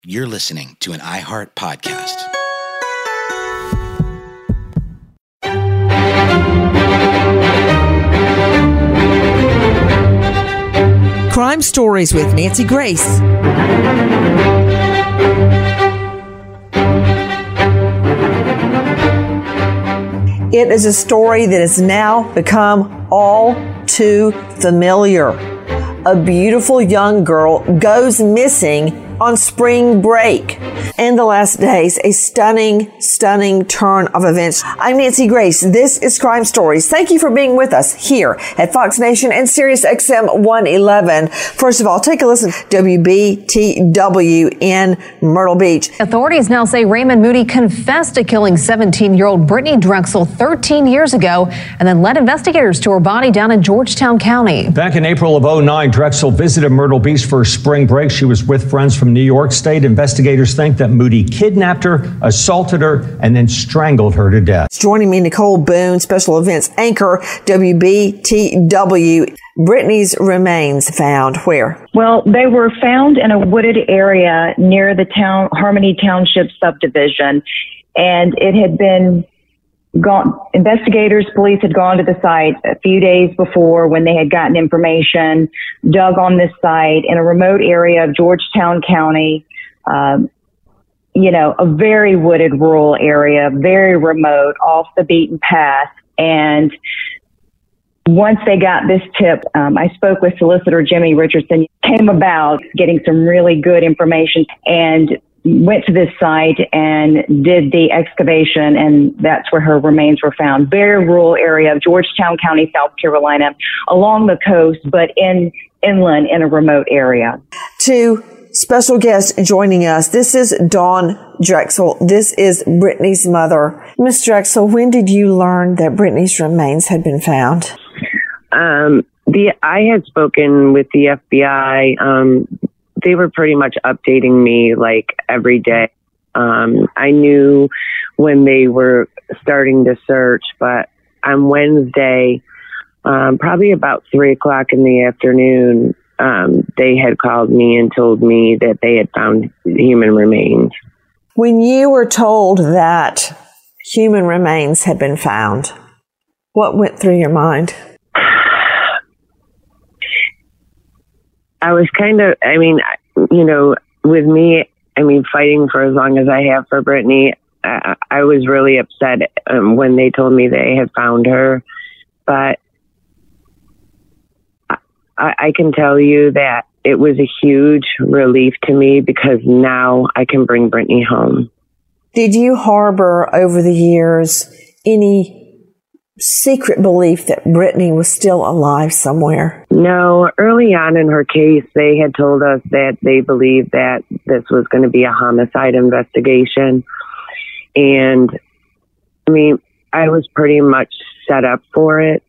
You're listening to an iHeart podcast. Crime Stories with Nancy Grace. It is a story that has now become all too familiar. A beautiful young girl goes missing on spring break. In the last days, a stunning turn of events. I'm Nancy Grace. This is Crime Stories. Thank you for being with us here at Fox Nation and Sirius XM 111. First of all, take a listen. WBTW in Myrtle Beach. Authorities now say Raymond Moody confessed to killing 17-year-old Brittany Drexel 13 years ago and then led investigators to her body down in Georgetown County. Back in April of 2009, Drexel visited Myrtle Beach for spring break. She was with friends from New York State. Investigators think that Moody kidnapped her, assaulted her, and then strangled her to death. Joining me, Nicole Boone, special events anchor, WBTW. Brittany's remains found where? Well, they were found in a wooded area near the Harmony Township subdivision, and it had been police had gone to the site a few days before when they had gotten information, dug on this site in a remote area of Georgetown County, a very wooded rural area, very remote, off the beaten path. And once they got this tip, I spoke with solicitor Jimmy Richardson, came about getting some really good information and went to this site and did the excavation, and that's where her remains were found. Very rural area of Georgetown County, South Carolina, along the coast, but inland in a remote area. Two special guests joining us. This is Dawn Drexel. This is Brittany's mother. Miss Drexel, when did you learn that Brittany's remains had been found? I had spoken with the FBI. They were pretty much updating me like every day. I knew when they were starting to search, but on Wednesday, probably about 3:00 in the afternoon, they had called me and told me that they had found human remains. When you were told that human remains had been found, what went through your mind? I was with me, fighting for as long as I have for Brittany, I was really upset when they told me they had found her. But I can tell you that it was a huge relief to me because now I can bring Brittany home. Did you harbor over the years any secret belief that Brittany was still alive somewhere? No, early on in her case, they had told us that they believed that this was going to be a homicide investigation. And I was pretty much set up for it.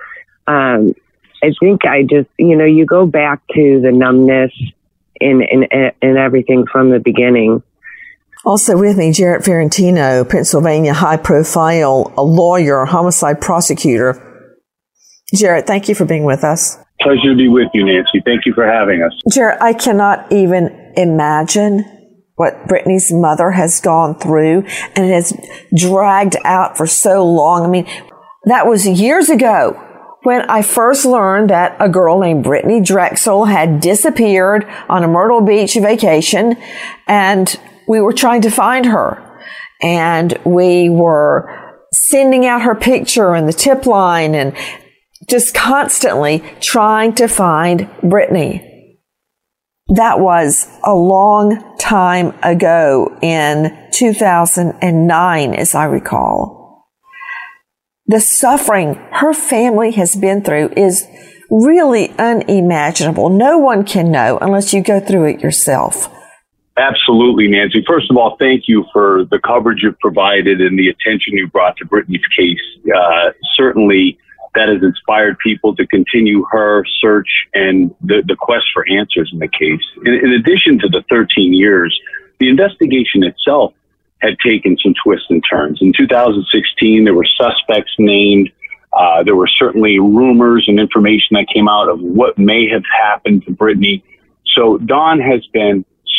I think I just, you go back to the numbness and everything from the beginning. Also with me, Jarrett Ferrantino, Pennsylvania high-profile, a lawyer, homicide prosecutor. Jarrett, thank you for being with us. Pleasure to be with you, Nancy. Thank you for having us. Jarrett, I cannot even imagine what Brittany's mother has gone through, and it has dragged out for so long. That was years ago when I first learned that a girl named Brittany Drexel had disappeared on a Myrtle Beach vacation, and we were trying to find her, and we were sending out her picture and the tip line and just constantly trying to find Brittany. That was a long time ago in 2009, as I recall. The suffering her family has been through is really unimaginable. No one can know unless you go through it yourself. Absolutely, Nancy. First of all, thank you for the coverage you've provided and the attention you brought to Brittany's case. Certainly, that has inspired people to continue her search and the quest for answers in the case. In addition to the 13 years, the investigation itself had taken some twists and turns. In 2016, there were suspects named. There were certainly rumors and information that came out of what may have happened to Brittany. So Dawn has been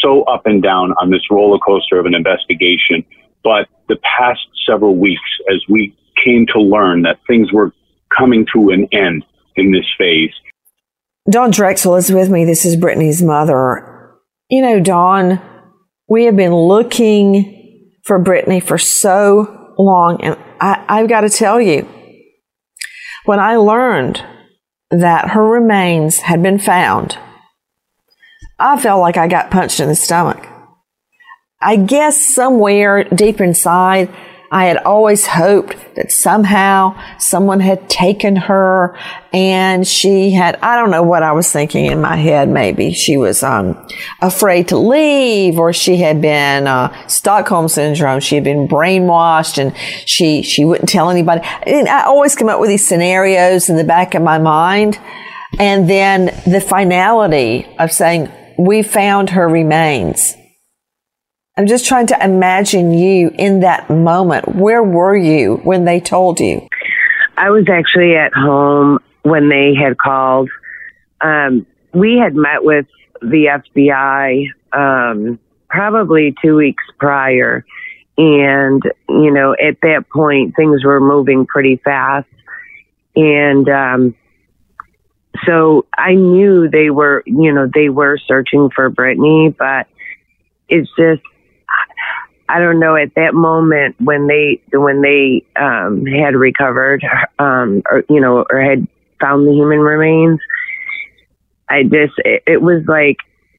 so up and down on this roller coaster of an investigation. But the past several weeks, as we came to learn that things were coming to an end in this phase. Dawn Drexel is with me. This is Brittany's mother. You know, Dawn, we have been looking for Brittany for so long, and I've got to tell you, when I learned that her remains had been found, I felt like I got punched in the stomach. I guess somewhere deep inside, I had always hoped that somehow someone had taken her and she had, I don't know what I was thinking in my head. Maybe she was afraid to leave, or she had been Stockholm Syndrome. She had been brainwashed and she wouldn't tell anybody. And I always come up with these scenarios in the back of my mind. And then the finality of saying, we found her remains. I'm just trying to imagine you in that moment. Where were you when they told you? I was actually at home when they had called. We had met with the FBI probably 2 weeks prior. And, you know, at that point, things were moving pretty fast. And so I knew they were searching for Brittany, but it's just, I don't know, at that moment when they had recovered, or had found the human remains, it was like,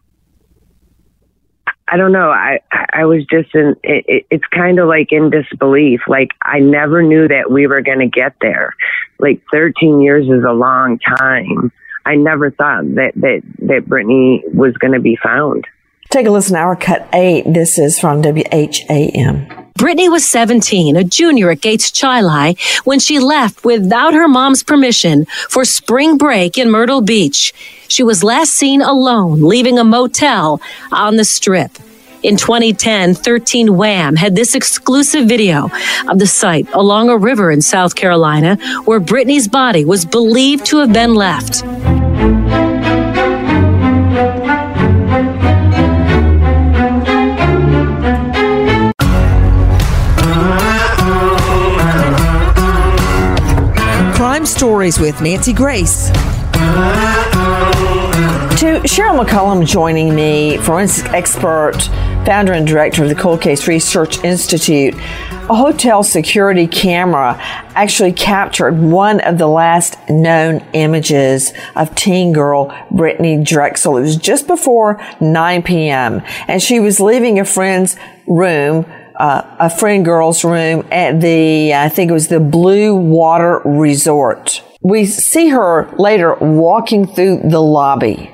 I don't know. I was just it's kind of like in disbelief. Like, I never knew that we were going to get there. Like, 13 years is a long time. I never thought that Brittany was going to be found. Take a listen to our cut 8. This is from WHAM. Brittany was 17, a junior at Gates Chili, when she left without her mom's permission for spring break in Myrtle Beach. She was last seen alone, leaving a motel on the Strip. In 2010, 13 Wham had this exclusive video of the site along a river in South Carolina where Brittany's body was believed to have been left. Crime Stories with Nancy Grace. To Cheryl McCollum joining me, forensic expert, founder and director of the Cold Case Research Institute. A hotel security camera actually captured one of the last known images of teen girl Brittany Drexel. It was just before 9 p.m. and she was leaving a friend's room, a friend girl's room at I think it was the Blue Water Resort. We see her later walking through the lobby.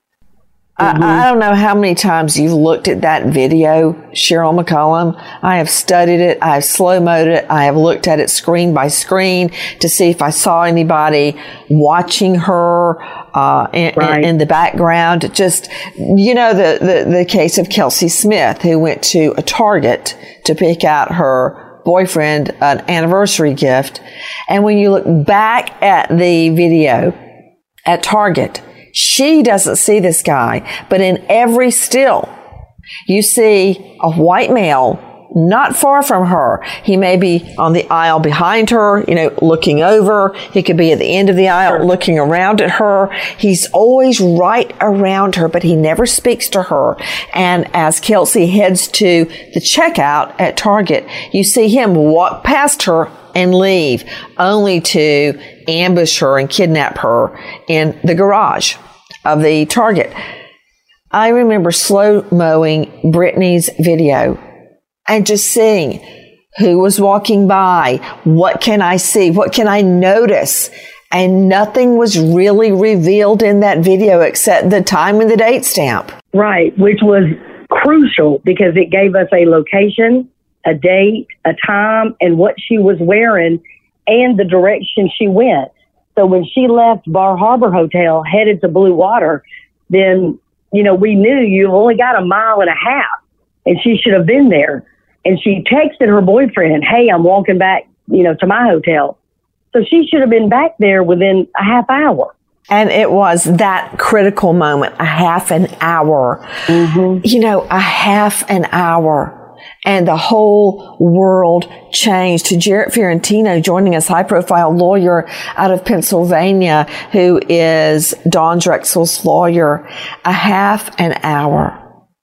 I don't know how many times you've looked at that video, Cheryl McCollum. I have studied it. I have slow-moed it. I have looked at it screen by screen to see if I saw anybody watching her in the background. Just, you know, the case of Kelsey Smith, who went to a Target to pick out her boyfriend an anniversary gift. And when you look back at the video at Target, she doesn't see this guy, but in every still, you see a white male not far from her. He may be on the aisle behind her, you know, looking over. He could be at the end of the aisle looking around at her. He's always right around her, but he never speaks to her. And as Kelsey heads to the checkout at Target, you see him walk past her and leave, only to ambush her and kidnap her in the garage of the Target. I remember slow-mowing Brittany's video and just seeing who was walking by, what can I see, what can I notice, and nothing was really revealed in that video except the time and the date stamp. Right, which was crucial because it gave us a location, a date, a time, and what she was wearing and the direction she went. So when she left Bar Harbor Hotel, headed to Blue Water, then, you know, we knew you only got a mile and a half and she should have been there. And she texted her boyfriend, hey, I'm walking back, you know, to my hotel. So she should have been back there within a half hour. And it was that critical moment, a half an hour. You know, a half an hour. And the whole world changed. To Jarrett Fiorentino joining us, high-profile lawyer out of Pennsylvania, who is Dawn Drexel's lawyer. A half an hour.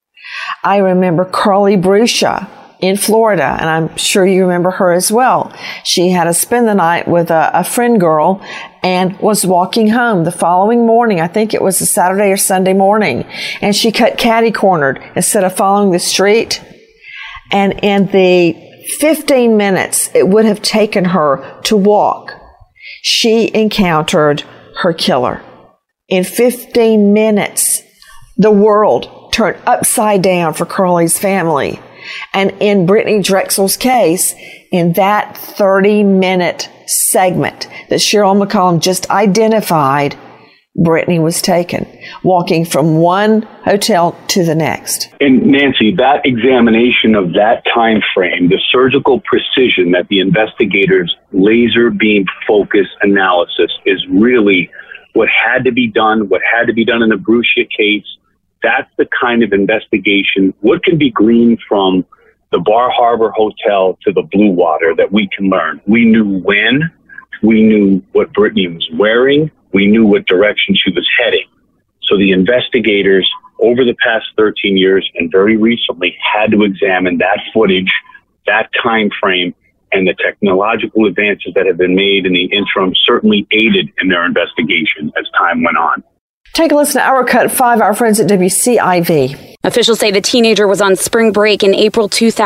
I remember Carly Bruscia in Florida, and I'm sure you remember her as well. She had to spend the night with a friend girl and was walking home the following morning. I think it was a Saturday or Sunday morning. And she got catty-cornered instead of following the street. And in the 15 minutes it would have taken her to walk, she encountered her killer. In 15 minutes, the world turned upside down for Carly's family. And in Brittany Drexel's case, in that 30-minute segment that Cheryl McCollum just identified, Brittany was taken, walking from one hotel to the next. And Nancy, that examination of that time frame, the surgical precision that the investigators' laser beam focus analysis is really what had to be done, in the Bruscia case. That's the kind of investigation, what can be gleaned from the Bar Harbor Hotel to the Blue Water that we can learn. We knew when, we knew what Brittany was wearing, we knew what direction she was heading. So the investigators over the past 13 years and very recently had to examine that footage, that time frame, and the technological advances that have been made in the interim certainly aided in their investigation as time went on. Take a listen to Our Cut 5, our friends at WCIV. Officials say the teenager was on spring break in April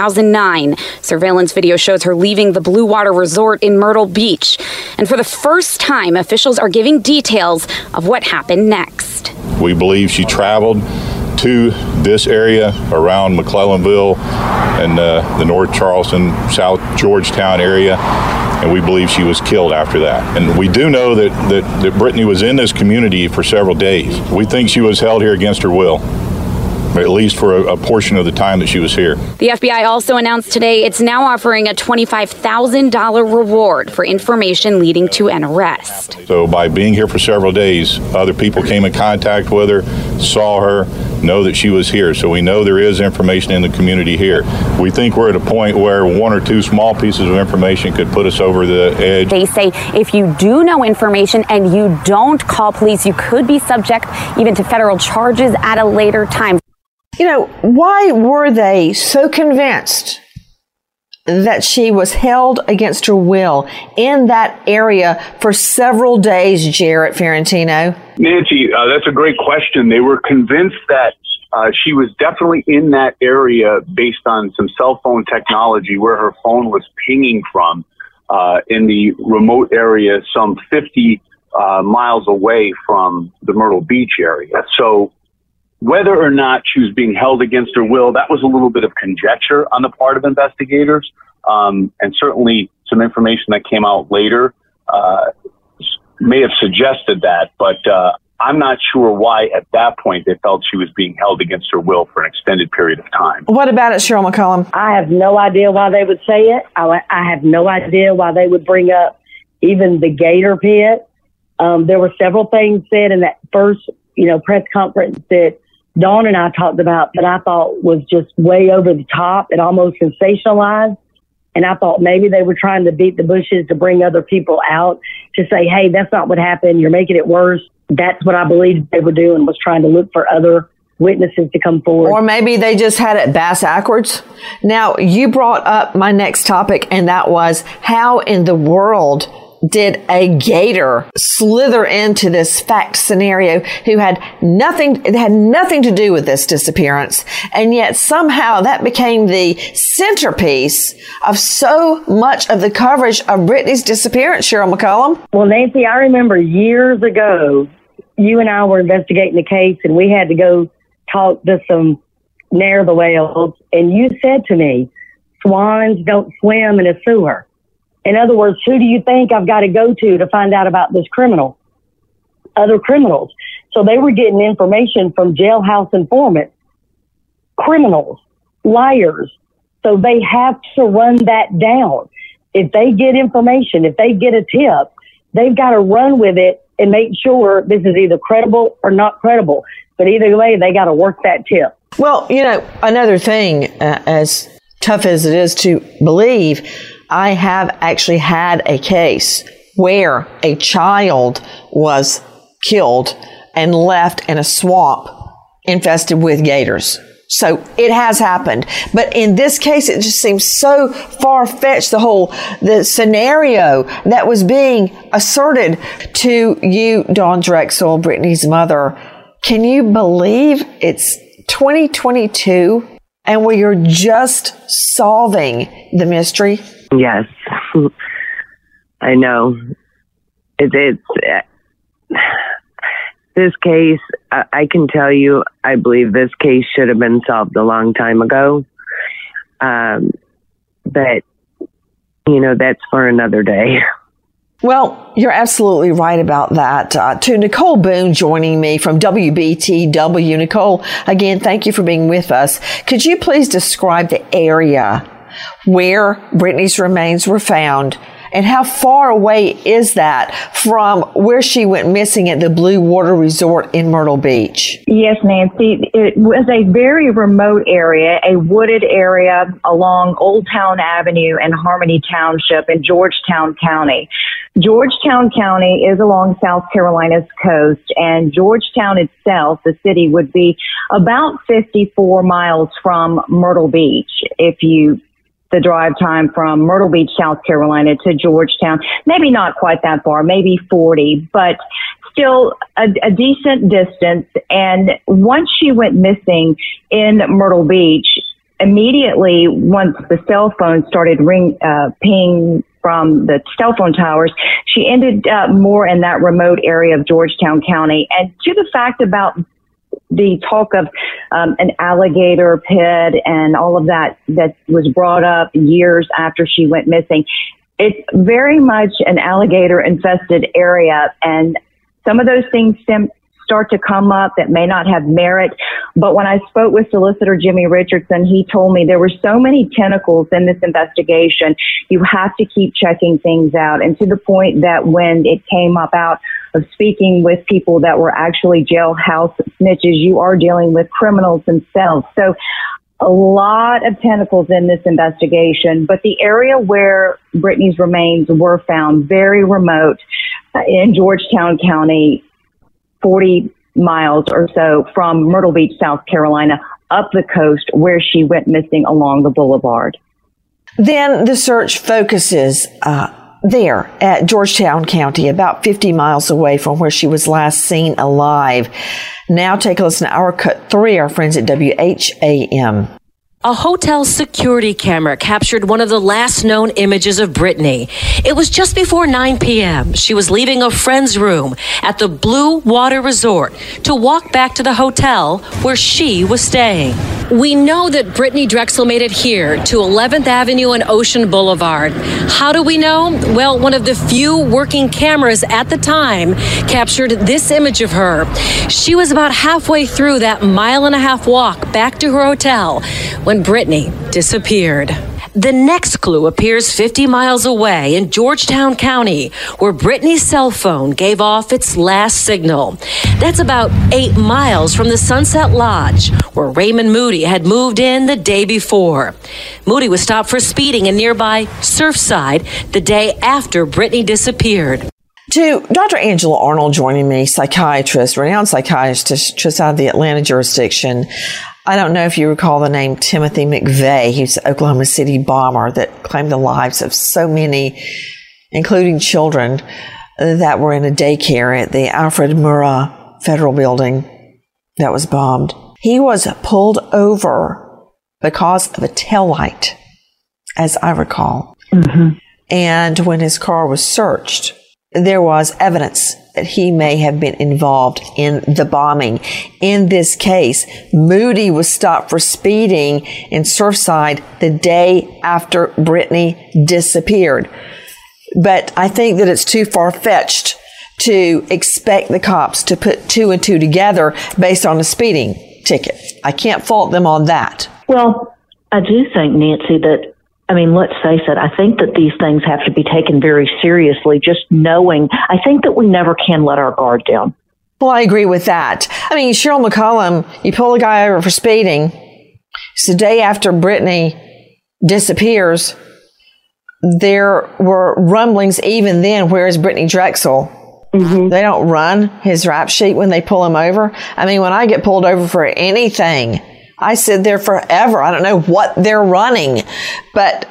2009. Surveillance video shows her leaving the Blue Water Resort in Myrtle Beach. And for the first time, officials are giving details of what happened next. We believe she traveled to this area around McClellanville and the North Charleston, South Georgetown area. And we believe she was killed after that. And we do know that Brittany was in this community for several days. We think she was held here against her will, at least for a portion of the time that she was here. The FBI also announced today it's now offering a $25,000 reward for information leading to an arrest. So by being here for several days, other people came in contact with her, saw her, know that she was here. So we know there is information in the community here. We think we're at a point where one or two small pieces of information could put us over the edge. They say if you do know information and you don't call police, you could be subject even to federal charges at a later time. You know, why were they so convinced that she was held against her will in that area for several days, Jarrett Fiorentino? Nancy, that's a great question. They were convinced that she was definitely in that area based on some cell phone technology where her phone was pinging from in the remote area some 50 miles away from the Myrtle Beach area. So whether or not she was being held against her will, that was a little bit of conjecture on the part of investigators. And certainly some information that came out later may have suggested that. But I'm not sure why at that point they felt she was being held against her will for an extended period of time. What about it, Cheryl McCollum? I have no idea why they would say it. I have no idea why they would bring up even the Gator Pit. There were several things said in that first, press conference that Dawn and I talked about that I thought was just way over the top and almost sensationalized. And I thought maybe they were trying to beat the bushes to bring other people out to say, hey, that's not what happened. You're making it worse. That's what I believed they were doing, was trying to look for other witnesses to come forward. Or maybe they just had it backwards. Now, you brought up my next topic, and that was how in the world did a gator slither into this fact scenario who had nothing to do with this disappearance, and yet somehow that became the centerpiece of so much of the coverage of Brittany's disappearance, Cheryl McCollum? Well, Nancy, I remember years ago, you and I were investigating the case, and we had to go talk to some narwhals, and you said to me, swans don't swim in a sewer. In other words, who do you think I've got to go to find out about this criminal? Other criminals. So they were getting information from jailhouse informants, criminals, liars. So they have to run that down. If they get information, if they get a tip, they've got to run with it and make sure this is either credible or not credible. But either way, they got to work that tip. Well, another thing, as tough as it is to believe, I have actually had a case where a child was killed and left in a swamp infested with gators. So it has happened. But in this case, it just seems so far-fetched, the scenario that was being asserted to you, Dawn Drexel, Brittany's mother. Can you believe it's 2022 and we are just solving the mystery? Yes. I know. It's this case, I can tell you, I believe this case should have been solved a long time ago. But, that's for another day. Well, you're absolutely right about that. To Nicole Boone joining me from WBTW. Nicole, again, thank you for being with us. Could you please describe the area where Brittany's remains were found? And how far away is that from where she went missing at the Blue Water Resort in Myrtle Beach? Yes, Nancy. It was a very remote area, a wooded area along Old Town Avenue and Harmony Township in Georgetown County. Georgetown County is along South Carolina's coast, and Georgetown itself, the city, would be about 54 miles from Myrtle Beach the drive time from Myrtle Beach, South Carolina to Georgetown. Maybe not quite that far, maybe 40, but still a decent distance. And once she went missing in Myrtle Beach, immediately once the cell phone started ping from the cell phone towers, she ended up more in that remote area of Georgetown County. And to the fact about the talk of an alligator pit and all of that was brought up years after she went missing. It's very much an alligator infested area, and some of those things start to come up that may not have merit. But when I spoke with Solicitor Jimmy Richardson, he told me there were so many tentacles in this investigation, you have to keep checking things out. And to the point that when it came up out of speaking with people that were actually jailhouse snitches, you are dealing with criminals themselves. So a lot of tentacles in this investigation, but the area where Brittany's remains were found, very remote in Georgetown County, 40 miles or so from Myrtle Beach, South Carolina, up the coast where she went missing along the boulevard. Then the search focuses there at Georgetown County, about 50 miles away from where she was last seen alive. Now take a listen to our cut 3, our friends at WHAM. A hotel security camera captured one of the last known images of Brittany. It was just before 9 p.m. She was leaving a friend's room at the Blue Water Resort to walk back to the hotel where she was staying. We know that Brittany Drexel made it here to 11th Avenue and Ocean Boulevard. How do we know? Well, one of the few working cameras at the time captured this image of her. She was about halfway through that mile-and-a-half walk back to her hotel when Brittany disappeared. The next clue appears 50 miles away in Georgetown County, where Brittany's cell phone gave off its last signal. That's about 8 miles from the Sunset Lodge, where Raymond Moody had moved in the day before. Moody was stopped for speeding in nearby Surfside the day after Brittany disappeared. To Dr. Angela Arnold joining me, psychiatrist, renowned psychiatrist out of the Atlanta jurisdiction. I don't know if you recall the name Timothy McVeigh. He's the Oklahoma City bomber that claimed the lives of so many, including children, that were in a daycare at the Alfred Murrah Federal Building that was bombed. He was pulled over because of a taillight, as I recall. Mm-hmm. And when his car was searched, there was evidence that he may have been involved in the bombing. In this case, Moody was stopped for speeding in Surfside the day after Brittany disappeared. But I think that it's too far-fetched to expect the cops to put 2 and 2 together based on a speeding ticket. I can't fault them on that. Well, I do think, Nancy, that I mean, let's face it, I think that these things have to be taken very seriously, just knowing. I think that we never can let our guard down. Well, I agree with that. I mean, Cheryl McCollum, you pull a guy over for speeding. It's the day after Brittany disappears. There were rumblings even then, where is Brittany Drexel? Mm-hmm. They don't run his rap sheet when they pull him over. I mean, when I get pulled over for anything, I sit there forever. I don't know what they're running, but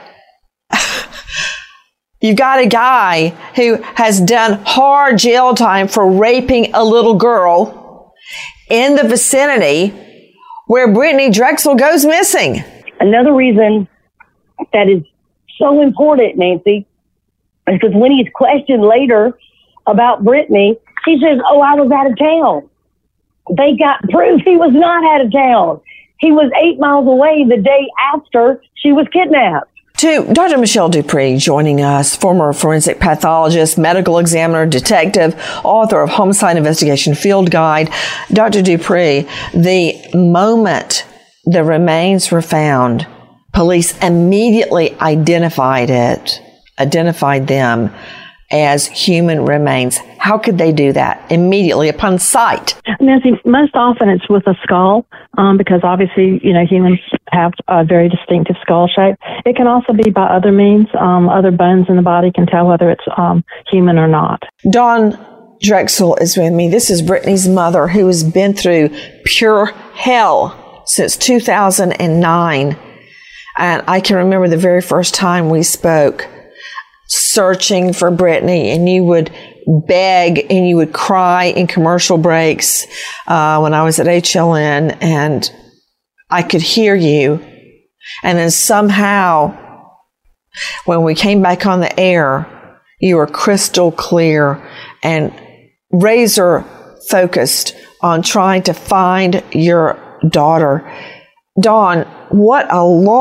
you've got a guy who has done hard jail time for raping a little girl in the vicinity where Brittany Drexel goes missing. Another reason that is so important, Nancy, is because when he's questioned later about Brittany, he says, "Oh, I was out of town." They got proof he was not out of town. He was 8 miles away the day after she was kidnapped. To Dr. Michelle Dupree joining us, former forensic pathologist, medical examiner, detective, author of Homicide Investigation Field Guide. Dr. Dupree, the moment the remains were found, police immediately identified them as human remains. How could they do that immediately upon sight? Nancy, most often it's with a skull, because obviously, humans have a very distinctive skull shape. It can also be by other means. Other bones in the body can tell whether it's human or not. Dawn Drexel is with me. This is Brittany's mother, who has been through pure hell since 2009. And I can remember the very first time we spoke, searching for Brittany, and you would beg and you would cry in commercial breaks when I was at HLN, and I could hear you. And then somehow, when we came back on the air, you were crystal clear and razor focused on trying to find your daughter. Dawn, what a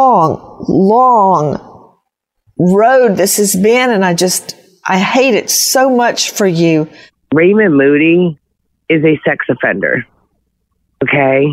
long road this has been, and I hate it so much for you. Raymond Moody is a sex offender, okay?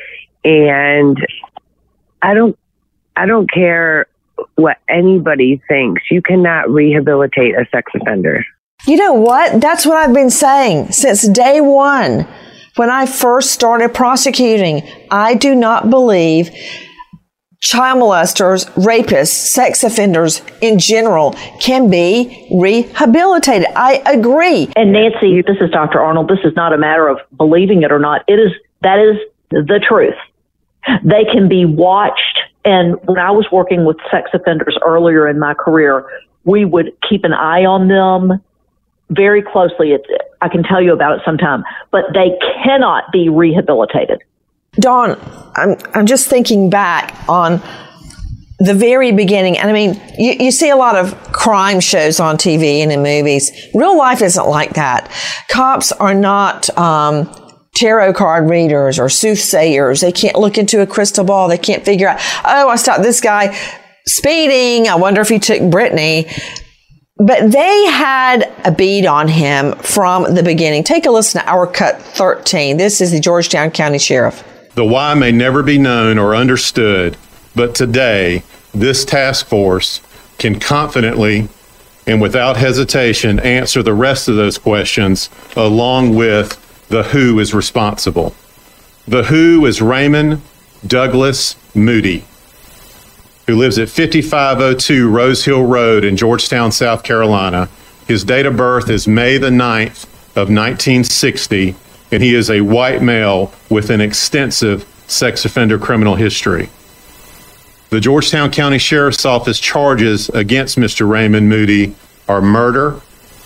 And I don't care what anybody thinks. You cannot rehabilitate a sex offender. You know what? That's what I've been saying since day one. When I first started prosecuting, I do not believe child molesters, rapists, sex offenders in general can be rehabilitated. I agree. And Nancy, this is Dr. Arnold. This is not a matter of believing it or not. That is the truth. They can be watched. And when I was working with sex offenders earlier in my career, we would keep an eye on them very closely. I can tell you about it sometime, but they cannot be rehabilitated. Dawn, I'm just thinking back on the very beginning. And I mean, you see a lot of crime shows on TV and in movies. Real life isn't like that. Cops are not tarot card readers or soothsayers. They can't look into a crystal ball. They can't figure out, oh, I stopped this guy speeding. I wonder if he took Brittany. But they had a bead on him from the beginning. Take a listen to Our Cut 13. This is the Georgetown County Sheriff. The why may never be known or understood, but today, this task force can confidently and without hesitation answer the rest of those questions, along with the who is responsible. The who is Raymond Douglas Moody, who lives at 5502 Rose Hill Road in Georgetown, South Carolina. His date of birth is May the 9th of 1960, and he is a white male with an extensive sex offender criminal history. The Georgetown County Sheriff's Office charges against Mr. Raymond Moody are murder,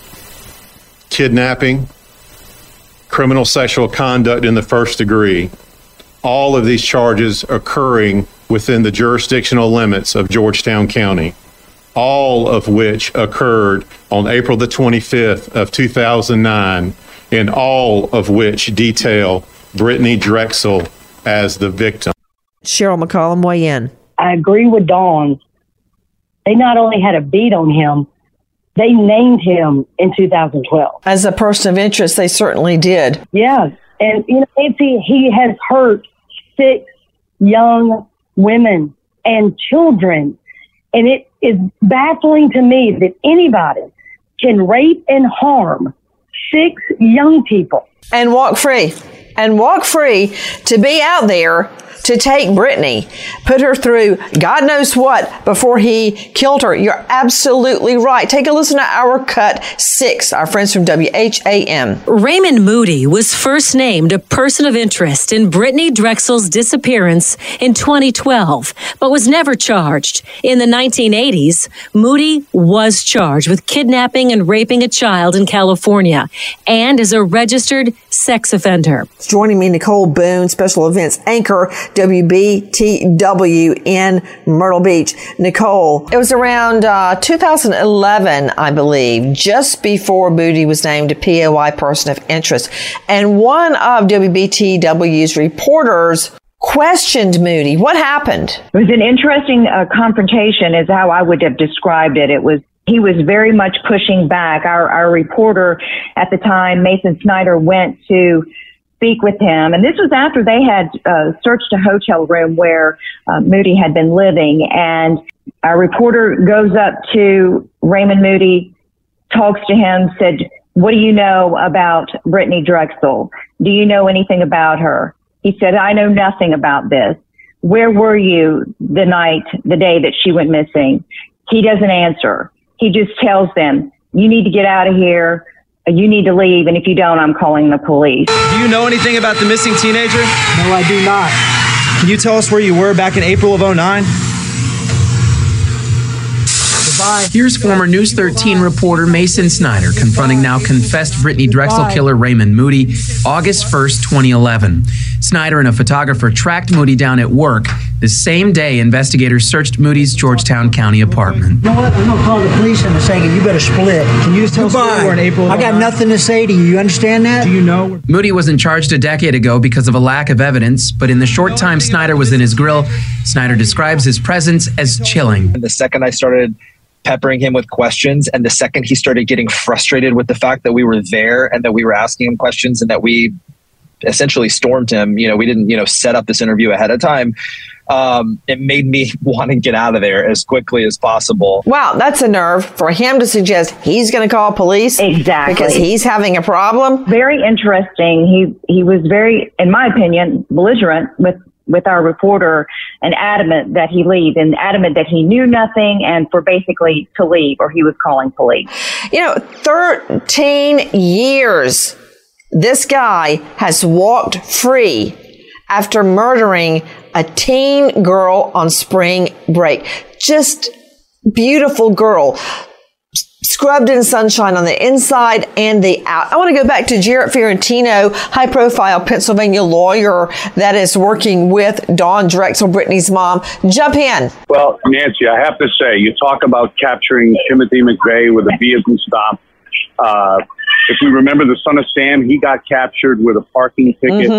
kidnapping, criminal sexual conduct in the first degree. All of these charges occurring within the jurisdictional limits of Georgetown County, all of which occurred on April the 25th of 2009, and all of which detail Brittany Drexel as the victim. Cheryl McCollum, weigh in. I agree with Dawn. They not only had a beat on him, they named him in 2012. As a person of interest, they certainly did. Yeah. And, Nancy, he has hurt 6 young women and children. And it is baffling to me that anybody can rape and harm 6 young people. And walk free. To be out there to take Brittany, put her through God knows what before he killed her. You're absolutely right. Take a listen to Our Cut 6, our friends from WHAM. Raymond Moody was first named a person of interest in Brittany Drexel's disappearance in 2012, but was never charged. In the 1980s, Moody was charged with kidnapping and raping a child in California and is a registered sex offender. Joining me, Nicole Boone, special events anchor, WBTW in Myrtle Beach. Nicole, it was around 2011, I believe, just before Moody was named a POI person of interest. And one of WBTW's reporters questioned Moody. What happened? It was an interesting confrontation is how I would have described it. He was very much pushing back. Our reporter at the time, Mason Snyder, went to speak with him. And this was after they had searched a hotel room where Moody had been living. And our reporter goes up to Raymond Moody, talks to him, said, "What do you know about Brittany Drexel? Do you know anything about her?" He said, "I know nothing about this. Where were you the day that she went missing?" He doesn't answer. He just tells them, "You need to get out of here. You need to leave, and if you don't, I'm calling the police." Do you know anything about the missing teenager? No, I do not. Can you tell us where you were back in April of 2009? Goodbye. Here's former News 13 reporter Mason Snyder confronting now confessed Brittany Drexel killer Raymond Moody August 1st, 2011. Snyder and a photographer tracked Moody down at work. The same day, investigators searched Moody's Georgetown County apartment. You know what? I'm going to call the police in a second. You better split. Can you just tell us where you were in April? I got nothing to say to you. You understand that? Do you know? Moody wasn't charged a decade ago because of a lack of evidence, but in the short time Snyder was in his grill, Snyder describes his presence as chilling. The second I started peppering him with questions, and the second he started getting frustrated with the fact that we were there and that we were asking him questions and that we essentially stormed him, we didn't, set up this interview ahead of time. It made me want to get out of there as quickly as possible. Wow, that's a nerve for him to suggest he's going to call police. Exactly. Because he's having a problem. Very interesting. He was very, in my opinion, belligerent with our reporter and adamant that he leave and adamant that he knew nothing and for basically to leave or he was calling police. 13 years this guy has walked free after murdering a teen girl on spring break. Just beautiful girl. Scrubbed in sunshine on the inside and the out. I want to go back to Jarrett Fiorentino, high-profile Pennsylvania lawyer that is working with Dawn Drexel, Brittany's mom. Jump in. Well, Nancy, I have to say, you talk about capturing Timothy McVeigh with a vehicle stop. If you remember the son of Sam, he got captured with a parking ticket.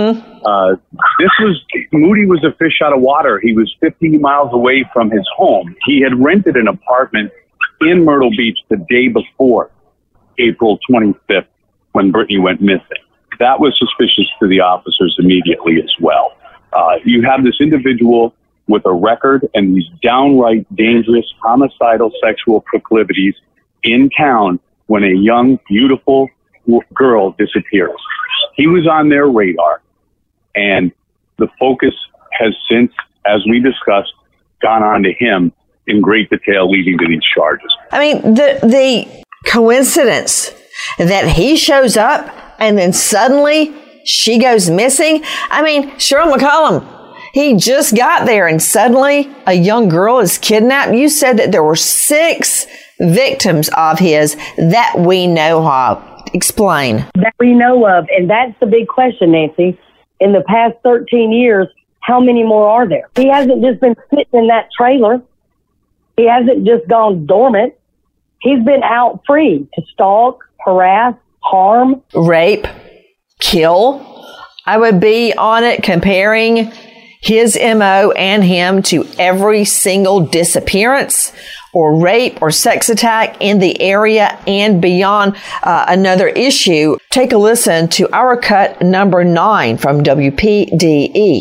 Moody was a fish out of water. He was 50 miles away from his home. He had rented an apartment in Myrtle Beach the day before, April 25th, when Brittany went missing. That was suspicious to the officers immediately as well. You have this individual with a record and these downright dangerous homicidal sexual proclivities in town when a young, beautiful girl disappears. He was on their radar, and the focus has since, as we discussed, gone on to him in great detail, leading to these charges. I mean, the coincidence that he shows up and then suddenly she goes missing. I mean, Cheryl McCollum, he just got there and suddenly a young girl is kidnapped. You said that there were 6 victims of his that we know of. Explain. That we know of. And that's the big question, Nancy. In the past 13 years, how many more are there? He hasn't just been sitting in that trailer. He hasn't just gone dormant. He's been out free to stalk, harass, harm, rape, kill. I would be on it comparing his MO and him to every single disappearance or rape or sex attack in the area and beyond. Another issue. Take a listen to Our Cut number 9 from WPDE.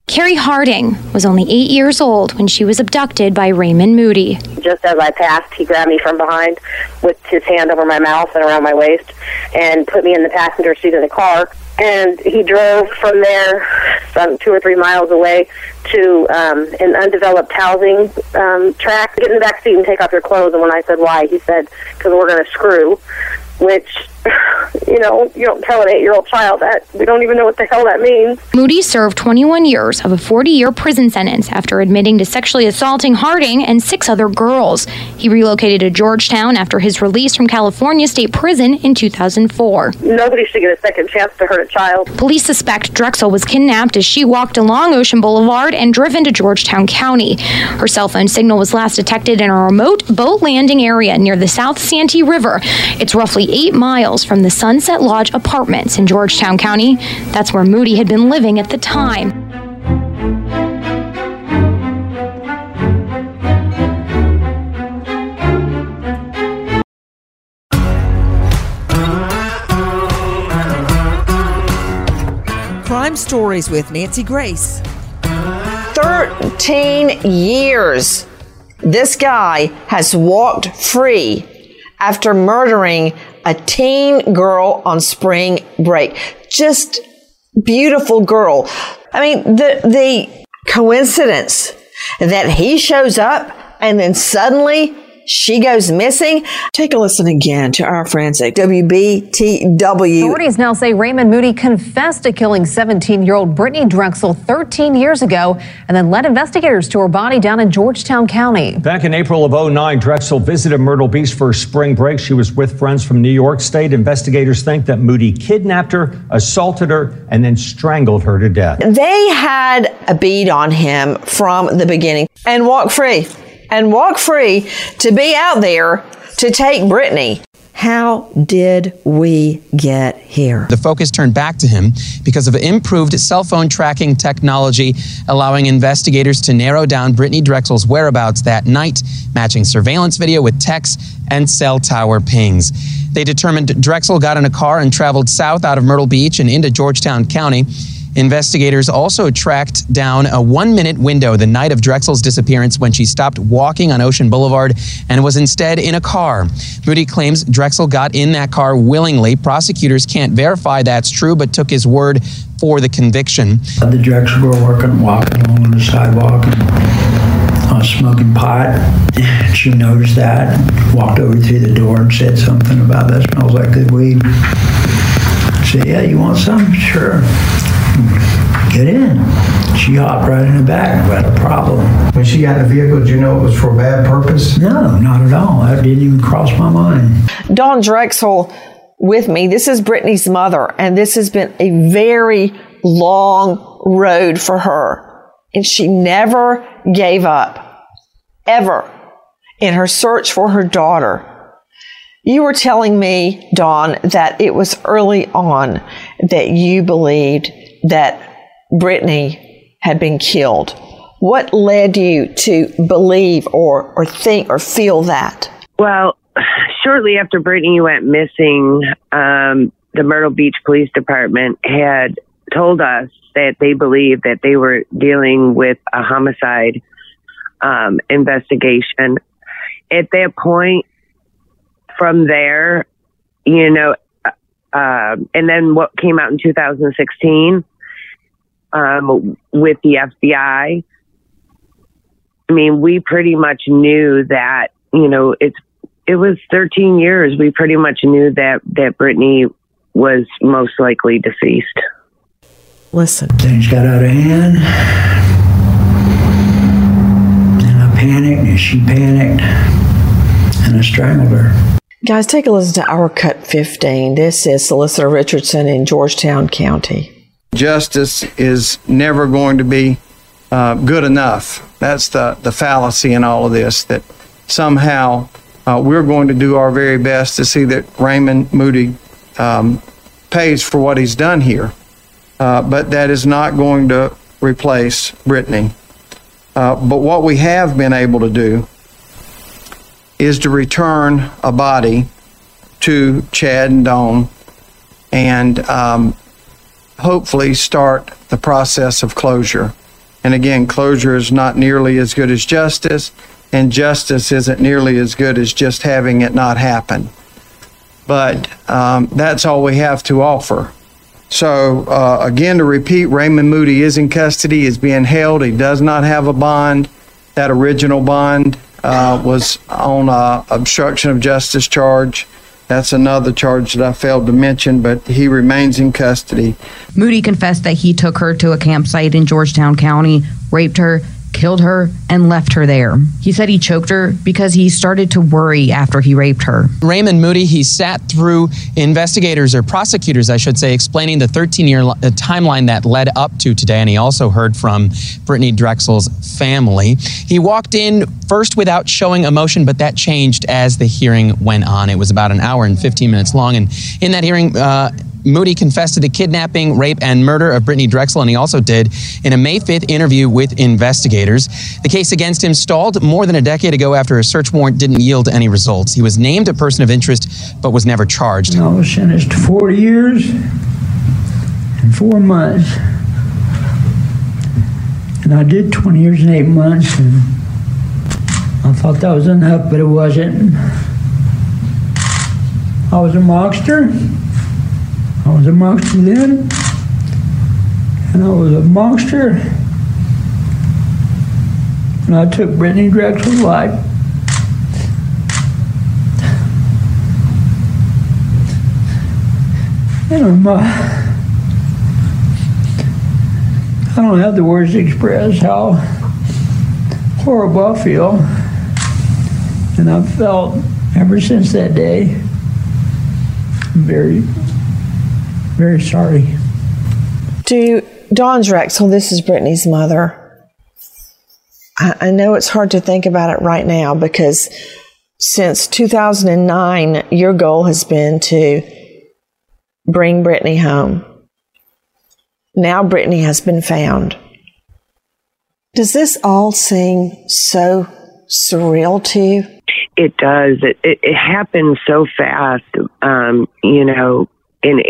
Carrie Harding was only 8 years old when she was abducted by Raymond Moody. Just as I passed, he grabbed me from behind with his hand over my mouth and around my waist and put me in the passenger seat of the car. And he drove from there, some 2 or 3 miles away, to an undeveloped housing tract. Get in the back seat and take off your clothes. And when I said why, he said, because we're going to screw, which, you know, you don't tell an 8-year-old child that. We don't even know what the hell that means. Moody served 21 years of a 40-year prison sentence after admitting to sexually assaulting Harding and 6 other girls. He relocated to Georgetown after his release from California State Prison in 2004. Nobody should get a second chance to hurt a child. Police suspect Drexel was kidnapped as she walked along Ocean Boulevard and driven to Georgetown County. Her cell phone signal was last detected in a remote boat landing area near the South Santee River. It's roughly 8 miles from the Sunset Lodge Apartments in Georgetown County. That's where Moody had been living at the time. Crime Stories with Nancy Grace. 13 years. This guy has walked free after murdering a teen girl on spring break. Just beautiful girl. I mean, the coincidence that he shows up and then suddenly she goes missing. Take a listen again to our friends at WBTW. Authorities now say Raymond Moody confessed to killing 17-year-old Brittany Drexel 13 years ago and then led investigators to her body down in Georgetown County. Back in April of 2009, Drexel visited Myrtle Beach for spring break. She was with friends from New York State. Investigators think that Moody kidnapped her, assaulted her, and then strangled her to death. They had a bead on him from the beginning and walk free to be out there to take Brittany. How did we get here? The focus turned back to him because of improved cell phone tracking technology, allowing investigators to narrow down Brittany Drexel's whereabouts that night, matching surveillance video with texts and cell tower pings. They determined Drexel got in a car and traveled south out of Myrtle Beach and into Georgetown County. Investigators also tracked down a 1-minute window the night of Drexel's disappearance when she stopped walking on Ocean Boulevard and was instead in a car. Moody claims Drexel got in that car willingly. Prosecutors can't verify that's true, but took his word for the conviction. The Drexel girl walking along on the sidewalk and smoking pot. She noticed that, walked over to the door and said something about that smells like good weed. I said, yeah, you want some? Sure. Get in. She hopped right in the back without a problem. When she got in the vehicle, did you know it was for a bad purpose? No, not at all. That didn't even cross my mind. Dawn Drexel with me. This is Brittany's mother, and this has been a very long road for her. And she never gave up, ever, in her search for her daughter. You were telling me, Dawn, that it was early on that you believed that Brittany had been killed. What led you to believe or think or feel that? Well, shortly after Brittany went missing, the Myrtle Beach Police Department had told us that they believed that they were dealing with a homicide investigation. At that point, from there, you know, and then what came out in 2016 with the FBI, I mean, we pretty much knew that, you know, it was 13 years. We pretty much knew that Brittany was most likely deceased. Listen. Things got out of hand. And I panicked, and she panicked, and I strangled her. Guys, take a listen to Our Cut 15. This is Solicitor Richardson in Georgetown County. Justice is never going to be good enough. That's the fallacy in all of this, that somehow we're going to do our very best to see that Raymond Moody pays for what he's done here. But that is not going to replace Brittany. But what we have been able to do is to return a body to Chad and Dawn and hopefully start the process of closure. And again, closure is not nearly as good as justice, and justice isn't nearly as good as just having it not happen. But that's all we have to offer. So again, to repeat, Raymond Moody is in custody, is being held. He does not have a bond. That original bond was on obstruction of justice charge. That's another charge that I failed to mention, but he remains in custody. Moody confessed that he took her to a campsite in Georgetown County, raped her, killed her, and left her there. He said he choked her because he started to worry after he raped her. Raymond Moody, he sat through investigators, or prosecutors, I should say, explaining the 13-year timeline that led up to today, and he also heard from Brittany Drexel's family. He walked in first without showing emotion, but that changed as the hearing went on. It was about an hour and 15 minutes long, and in that hearing, Moody confessed to the kidnapping, rape, and murder of Brittany Drexel, and he also did in a May 5th interview with investigators. The case against him stalled more than a decade ago after a search warrant didn't yield any results. He was named a person of interest, but was never charged. I was sentenced to 40 years and 4 months. And I did 20 years and 8 months, and I thought that was enough, but it wasn't. I was a monster. I was a monster then, and I was a monster, and I took Brittany Drexel's life. And I don't have the words to express how horrible I feel, and I've felt ever since that day very sorry. To Dawn Drexel, this is Brittany's mother. I know it's hard to think about it right now because since 2009, your goal has been to bring Brittany home. Now Brittany has been found. Does this all seem so surreal to you? It does. It happened so fast, and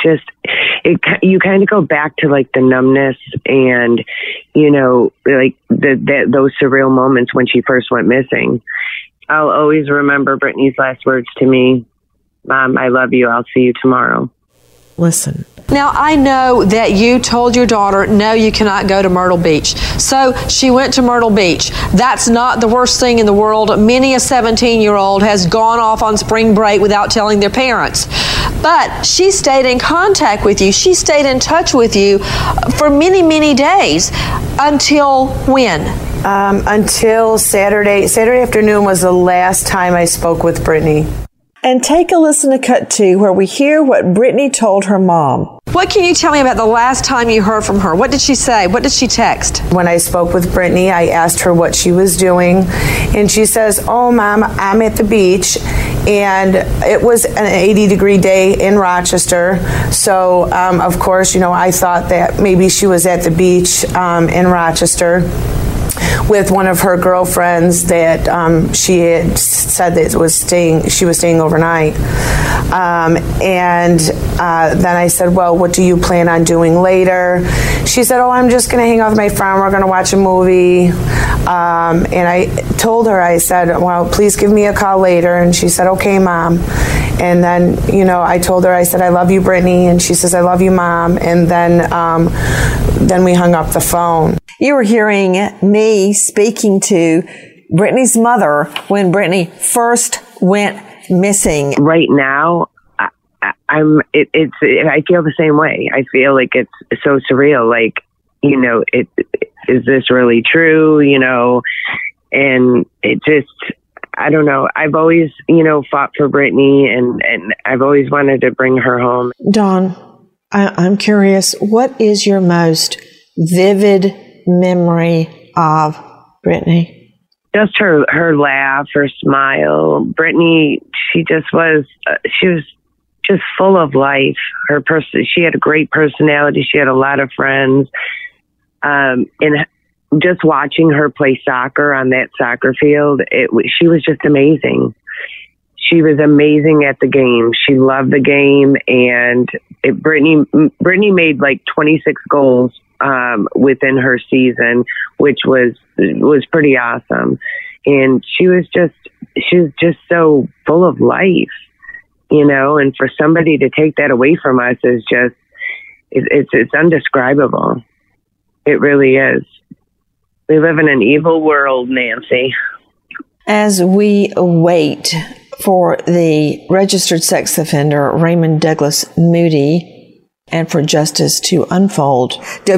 you kind of go back to like the numbness and, like those surreal moments when she first went missing. I'll always remember Brittany's last words to me, "Mom, I love you. I'll see you tomorrow." Listen. Now, I know that you told your daughter, no, you cannot go to Myrtle Beach. So she went to Myrtle Beach. That's not the worst thing in the world. Many a 17-year-old has gone off on spring break without telling their parents. But she stayed in contact with you. She stayed in touch with you for many, many days. Until when? Until Saturday. Saturday afternoon was the last time I spoke with Brittany. And take a listen to Cut 2, where we hear what Brittany told her mom. What can you tell me about the last time you heard from her? What did she say? What did she text? When I spoke with Brittany, I asked her what she was doing, and she says, "Oh, Mom, I'm at the beach." And it was an 80-degree day in Rochester. So, of course, I thought that maybe she was at the beach in Rochester with one of her girlfriends that she had said that she was staying overnight. And then I said, "Well, what do you plan on doing later?" She said, "Oh, I'm just going to hang out with my friend. We're going to watch a movie." And I told her, I said, "Well, please give me a call later." And she said, "Okay, Mom." And then, I told her, I said, "I love you, Brittany." And she says, "I love you, Mom." And then we hung up the phone. You were hearing me speaking to Brittany's mother when Brittany first went missing. Right now, I feel the same way. I feel like it's so surreal. Like, is this really true? And it just, I don't know. I've always, fought for Brittany and I've always wanted to bring her home. Dawn, I'm curious, what is your most vivid memory of Brittany? Just her laugh, her smile. Brittany, she was just full of life. She had a great personality. She had a lot of friends. And just watching her play soccer on that soccer field, she was just amazing. She was amazing at the game. She loved the game, and Brittany made like 26 goals within her season, which was pretty awesome. And she was just so full of life, you know, and for somebody to take that away from us is just, it's undescribable. It really is. We live in an evil world, Nancy. As we wait for the registered sex offender, Raymond Douglas Moody, and for justice to unfold,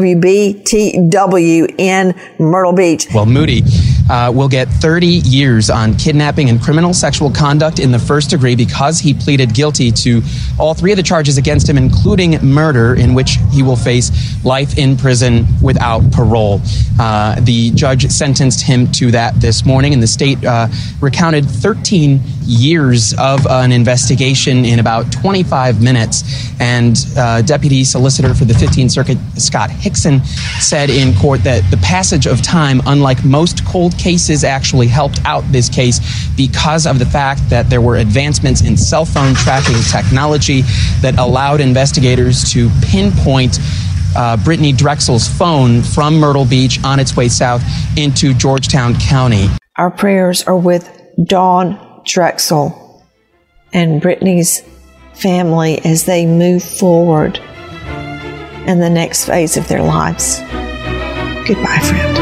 WBTW in Myrtle Beach. Well, Moody will get 30 years on kidnapping and criminal sexual conduct in the first degree because he pleaded guilty to all 3 of the charges against him, including murder, in which he will face life in prison without parole. The judge sentenced him to that this morning, and the state recounted 13 years of an investigation in about 25 minutes. And Deputy Solicitor for the 15th Circuit, Scott Hickson, said in court that the passage of time, unlike most cold cases, actually helped out this case because of the fact that there were advancements in cell phone tracking technology that allowed investigators to pinpoint Brittany Drexel's phone from Myrtle Beach on its way south into Georgetown County. Our prayers are with Dawn Drexel and Brittany's family as they move forward in the next phase of their lives. Goodbye, friend.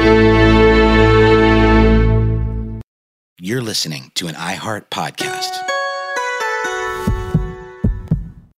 You're listening to an iHeart podcast.